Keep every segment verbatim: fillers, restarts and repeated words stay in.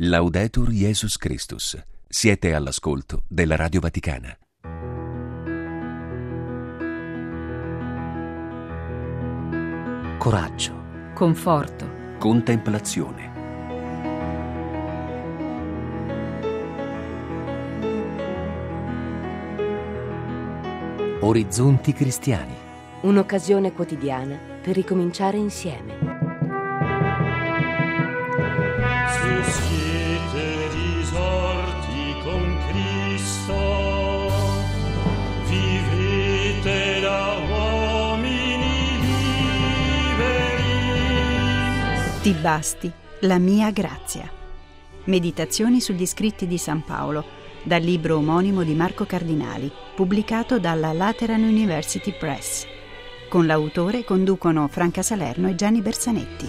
Laudetur Jesus Christus. Siete all'ascolto della Radio Vaticana. Coraggio, conforto, Contemplazione. orizzonti cristiani. Un'occasione quotidiana per ricominciare insieme. Se siete risorti con Cristo, vivete da uomini liberi. Ti basti la mia grazia. Meditazioni sugli scritti di San Paolo, dal libro omonimo di Marco Cardinali, pubblicato dalla Lateran University Press. Con l'autore conducono Franca Salerno e Gianni Bersanetti.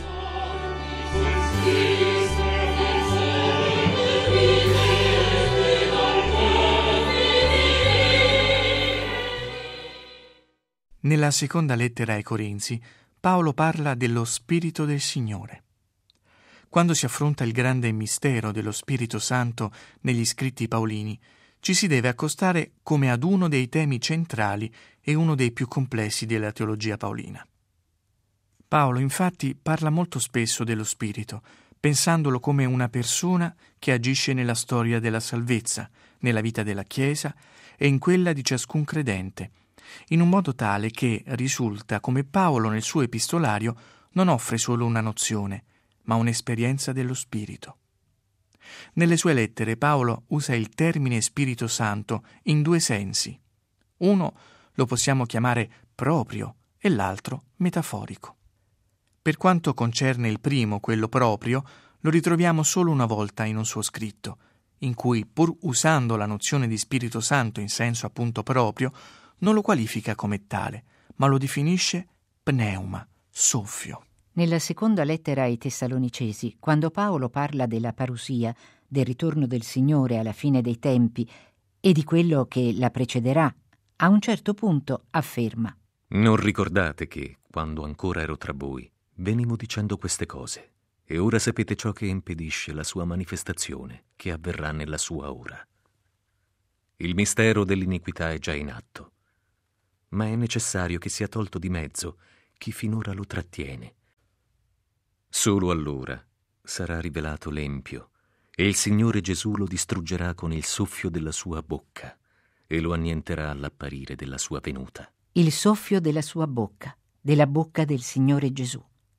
Nella seconda lettera ai Corinzi, Paolo parla dello Spirito del Signore. Quando si affronta il grande mistero dello Spirito Santo negli scritti paolini, ci si deve accostare come ad uno dei temi centrali e uno dei più complessi della teologia paolina. Paolo, infatti, parla molto spesso dello Spirito, pensandolo come una persona che agisce nella storia della salvezza, nella vita della Chiesa e in quella di ciascun credente, in un modo tale che risulta come Paolo nel suo epistolario non offre solo una nozione, ma un'esperienza dello Spirito. Nelle sue lettere Paolo usa il termine Spirito Santo in due sensi. Uno lo possiamo chiamare proprio e l'altro metaforico. Per quanto concerne il primo, quello proprio, lo ritroviamo solo una volta in un suo scritto, in cui, pur usando la nozione di Spirito Santo in senso appunto proprio, non lo qualifica come tale, ma lo definisce pneuma, soffio. Nella seconda lettera ai Tessalonicesi, quando Paolo parla della parusia, del ritorno del Signore alla fine dei tempi e di quello che la precederà, a un certo punto afferma: Non ricordate che, quando ancora ero tra voi, venivo dicendo queste cose, e ora sapete ciò che impedisce la sua manifestazione, che avverrà nella sua ora. Il mistero dell'iniquità è già in atto, ma è necessario che sia tolto di mezzo chi finora lo trattiene. Solo allora sarà rivelato l'empio, e il Signore Gesù lo distruggerà con il soffio della sua bocca e lo annienterà all'apparire della sua venuta. Il soffio della sua bocca, della bocca del Signore Gesù.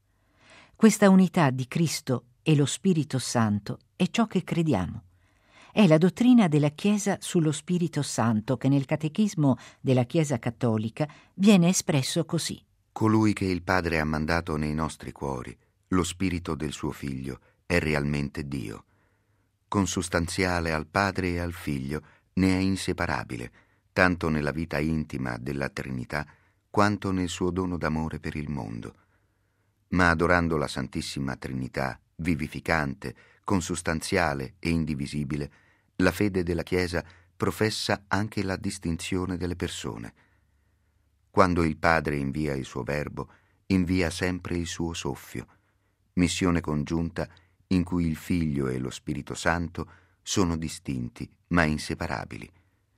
Questa unità di Cristo e lo Spirito Santo è ciò che crediamo. È la dottrina della Chiesa sullo Spirito Santo che nel Catechismo della Chiesa Cattolica viene espresso così: Colui che il Padre ha mandato nei nostri cuori, lo Spirito del suo Figlio, è realmente Dio. Consustanziale al Padre e al Figlio, ne è inseparabile, tanto nella vita intima della Trinità, quanto nel suo dono d'amore per il mondo. Ma adorando la Santissima Trinità, vivificante, consustanziale e indivisibile, la fede della Chiesa professa anche la distinzione delle persone. Quando il Padre invia il suo Verbo, invia sempre il suo soffio, missione congiunta in cui il Figlio e lo Spirito Santo sono distinti ma inseparabili.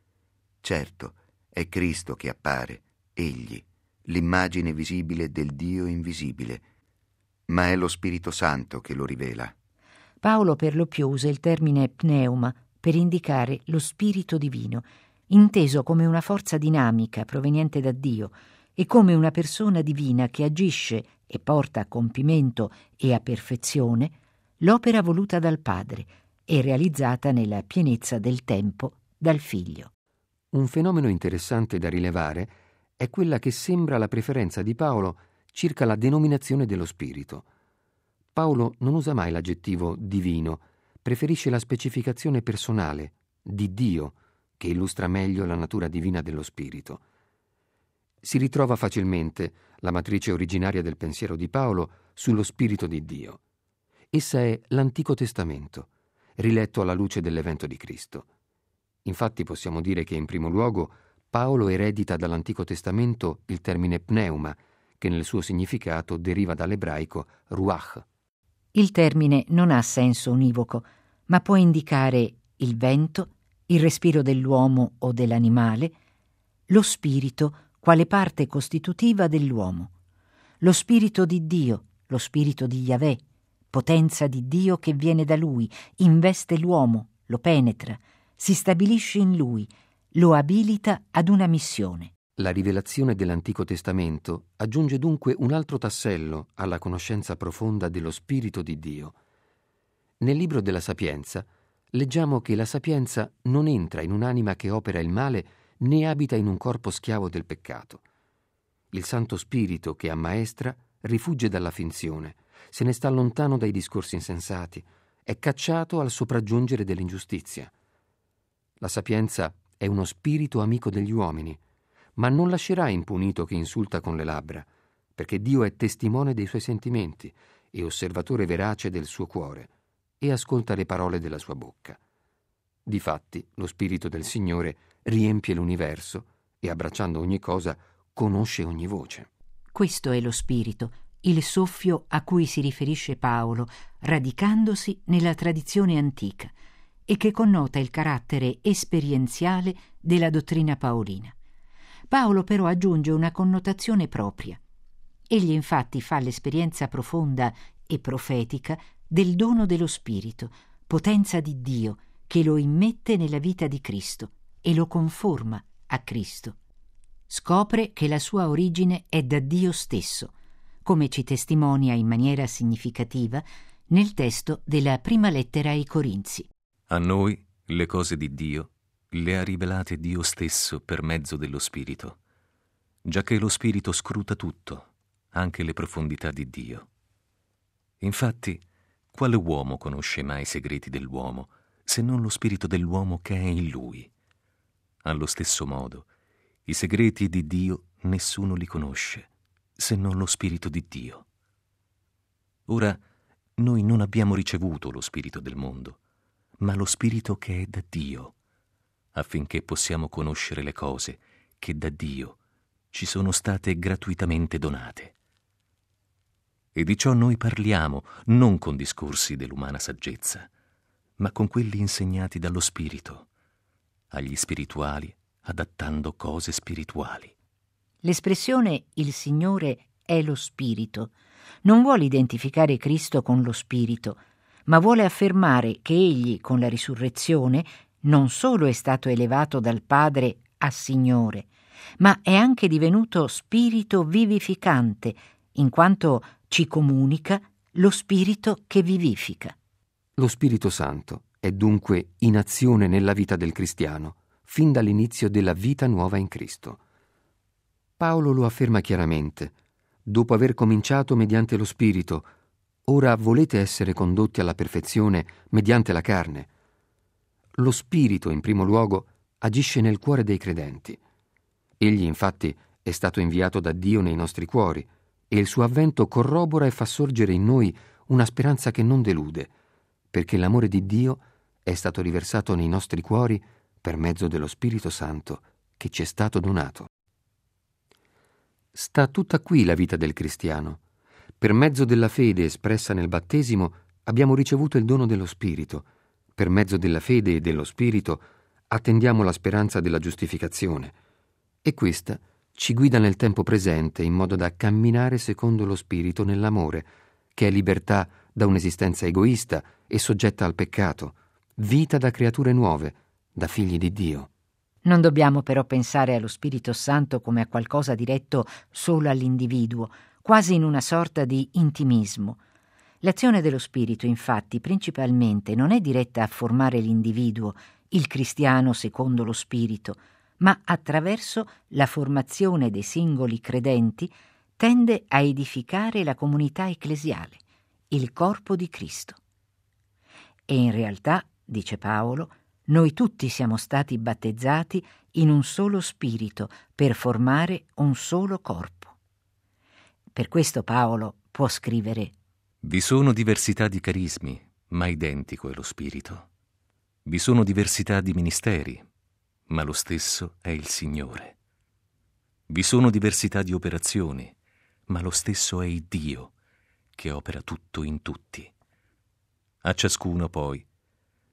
Certo, è Cristo che appare, egli, l'immagine visibile del Dio invisibile, ma è lo Spirito Santo che lo rivela. Paolo per lo più usa il termine pneuma per indicare lo Spirito Divino, inteso come una forza dinamica proveniente da Dio e come una persona divina che agisce e porta a compimento e a perfezione l'opera voluta dal Padre e realizzata nella pienezza del tempo dal Figlio. Un fenomeno interessante da rilevare è quella che sembra la preferenza di Paolo circa la denominazione dello Spirito. Paolo non usa mai l'aggettivo divino, preferisce la specificazione personale, di Dio, che illustra meglio la natura divina dello Spirito. Si ritrova facilmente la matrice originaria del pensiero di Paolo sullo Spirito di Dio. Essa è l'Antico Testamento, riletto alla luce dell'evento di Cristo. Infatti possiamo dire che in primo luogo Paolo eredita dall'Antico Testamento il termine pneuma, che nel suo significato deriva dall'ebraico ruach. Il termine non ha senso univoco, ma può indicare il vento, il respiro dell'uomo o dell'animale, lo spirito quale parte costitutiva dell'uomo, lo spirito di Dio, lo spirito di Yahweh, potenza di Dio che viene da Lui, investe l'uomo, lo penetra, si stabilisce in Lui, lo abilita ad una missione. La rivelazione dell'Antico Testamento aggiunge dunque un altro tassello alla conoscenza profonda dello Spirito di Dio. Nel libro della Sapienza leggiamo che la sapienza non entra in un'anima che opera il male né abita in un corpo schiavo del peccato. Il Santo Spirito che ammaestra rifugge dalla finzione, se ne sta lontano dai discorsi insensati, è cacciato al sopraggiungere dell'ingiustizia. La sapienza è uno spirito amico degli uomini, ma non lascerà impunito chi insulta con le labbra, perché Dio è testimone dei suoi sentimenti e osservatore verace del suo cuore, e ascolta le parole della sua bocca. Difatti, lo Spirito del Signore riempie l'universo e, abbracciando ogni cosa, conosce ogni voce. Questo è lo Spirito, il soffio a cui si riferisce Paolo, radicandosi nella tradizione antica e che connota il carattere esperienziale della dottrina paolina. Paolo però aggiunge una connotazione propria. Egli infatti fa l'esperienza profonda e profetica del dono dello Spirito, potenza di Dio, che lo immette nella vita di Cristo e lo conforma a Cristo. Scopre che la sua origine è da Dio stesso, come ci testimonia in maniera significativa nel testo della prima lettera ai Corinzi. A noi le cose di Dio le ha rivelate Dio stesso per mezzo dello Spirito, giacché lo Spirito scruta tutto, anche le profondità di Dio. Infatti, quale uomo conosce mai i segreti dell'uomo, se non lo spirito dell'uomo che è in lui? Allo stesso modo, i segreti di Dio nessuno li conosce, se non lo spirito di Dio. Ora, noi non abbiamo ricevuto lo spirito del mondo, ma lo spirito che è da Dio, affinché possiamo conoscere le cose che da Dio ci sono state gratuitamente donate. E di ciò noi parliamo non con discorsi dell'umana saggezza, ma con quelli insegnati dallo Spirito, agli spirituali adattando cose spirituali. L'espressione «il Signore è lo Spirito» non vuole identificare Cristo con lo Spirito, ma vuole affermare che Egli, con la risurrezione, non solo è stato elevato dal Padre a Signore, ma è anche divenuto Spirito vivificante, in quanto ci comunica lo Spirito che vivifica. Lo Spirito Santo è dunque in azione nella vita del cristiano, fin dall'inizio della vita nuova in Cristo. Paolo lo afferma chiaramente: dopo aver cominciato mediante lo Spirito, ora volete essere condotti alla perfezione mediante la carne. Lo Spirito, in primo luogo, agisce nel cuore dei credenti. Egli, infatti, è stato inviato da Dio nei nostri cuori, e il suo avvento corrobora e fa sorgere in noi una speranza che non delude, perché l'amore di Dio è stato riversato nei nostri cuori per mezzo dello Spirito Santo che ci è stato donato. Sta tutta qui la vita del cristiano. Per mezzo della fede espressa nel battesimo abbiamo ricevuto il dono dello Spirito. Per mezzo della fede e dello Spirito attendiamo la speranza della giustificazione, e questa ci guida nel tempo presente in modo da camminare secondo lo Spirito nell'amore, che è libertà da un'esistenza egoista e soggetta al peccato, vita da creature nuove, da figli di Dio. Non dobbiamo però pensare allo Spirito Santo come a qualcosa diretto solo all'individuo, quasi in una sorta di intimismo. L'azione dello Spirito, infatti, principalmente non è diretta a formare l'individuo, il cristiano secondo lo Spirito, ma attraverso la formazione dei singoli credenti tende a edificare la comunità ecclesiale, il corpo di Cristo. E in realtà, dice Paolo, noi tutti siamo stati battezzati in un solo spirito per formare un solo corpo. Per questo Paolo può scrivere: Vi sono diversità di carismi, ma identico è lo Spirito. Vi sono diversità di ministeri, ma lo stesso è il Signore. Vi sono diversità di operazioni, ma lo stesso è il Dio che opera tutto in tutti. A ciascuno poi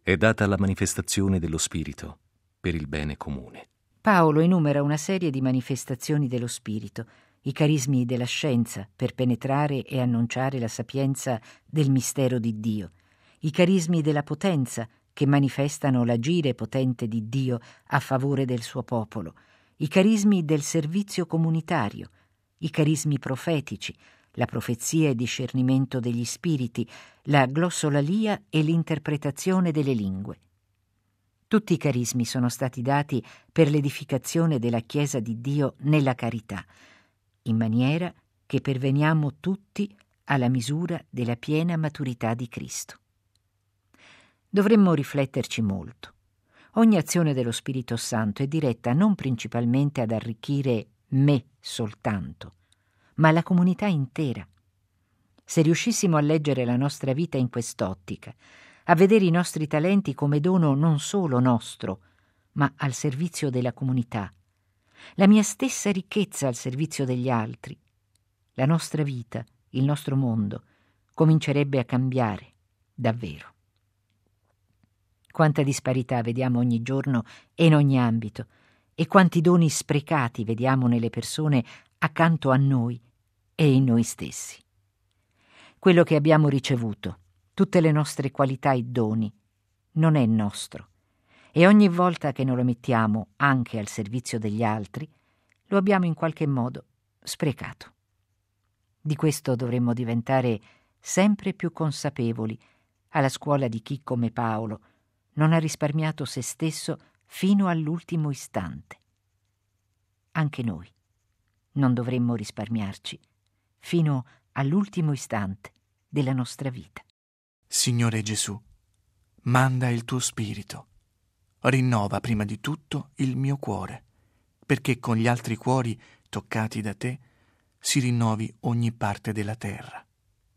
è data la manifestazione dello Spirito per il bene comune. Paolo enumera una serie di manifestazioni dello Spirito, i carismi della scienza per penetrare e annunciare la sapienza del mistero di Dio, i carismi della potenza che manifestano l'agire potente di Dio a favore del suo popolo, i carismi del servizio comunitario, i carismi profetici, la profezia e discernimento degli spiriti, la glossolalia e l'interpretazione delle lingue. Tutti i carismi sono stati dati per l'edificazione della Chiesa di Dio nella carità, in maniera che perveniamo tutti alla misura della piena maturità di Cristo. Dovremmo rifletterci molto. Ogni azione dello Spirito Santo è diretta non principalmente ad arricchire me soltanto, ma la comunità intera. Se riuscissimo a leggere la nostra vita in quest'ottica, a vedere i nostri talenti come dono non solo nostro, ma al servizio della comunità, la mia stessa ricchezza al servizio degli altri, la nostra vita, il nostro mondo, comincerebbe a cambiare, davvero. Quanta disparità vediamo ogni giorno e in ogni ambito, e quanti doni sprecati vediamo nelle persone accanto a noi e in noi stessi. Quello che abbiamo ricevuto, tutte le nostre qualità e doni, non è nostro, e ogni volta che non lo mettiamo anche al servizio degli altri, lo abbiamo in qualche modo sprecato. Di questo dovremmo diventare sempre più consapevoli alla scuola di chi, come Paolo, non ha risparmiato se stesso fino all'ultimo istante. Anche noi non dovremmo risparmiarci fino all'ultimo istante della nostra vita. Signore Gesù, manda il tuo Spirito. Rinnova prima di tutto il mio cuore, perché con gli altri cuori toccati da te si rinnovi ogni parte della terra.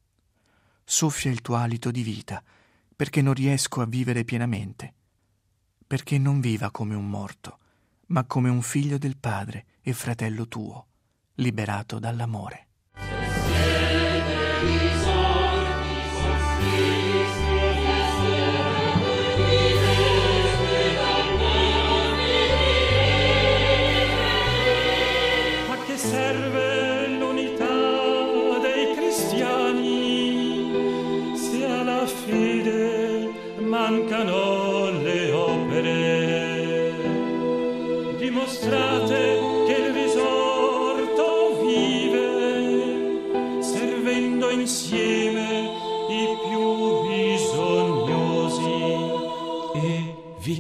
Soffia il tuo alito di vita, perché non riesco a vivere pienamente, perché non viva come un morto, ma come un figlio del Padre e fratello tuo, liberato dall'amore. A che serve l'unità dei cristiani se alla fede mancano le opere? Dimostrate che il risorto vive, servendo insieme i più bisognosi, e vi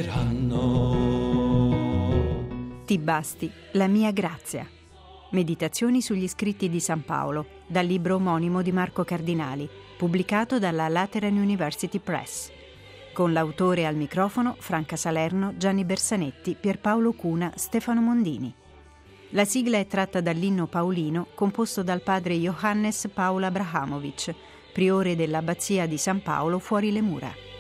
crederanno. Ti basti la mia grazia. Meditazioni sugli scritti di San Paolo, dal libro omonimo di Marco Cardinali, pubblicato dalla Lateran University Press. Con l'autore al microfono Franca Salerno, Gianni Bersanetti, Pierpaolo Cuna, Stefano Mondini. La sigla è tratta dall'inno paolino composto dal padre Johannes Paul Abrahamovic, priore dell'abbazia di San Paolo fuori le mura.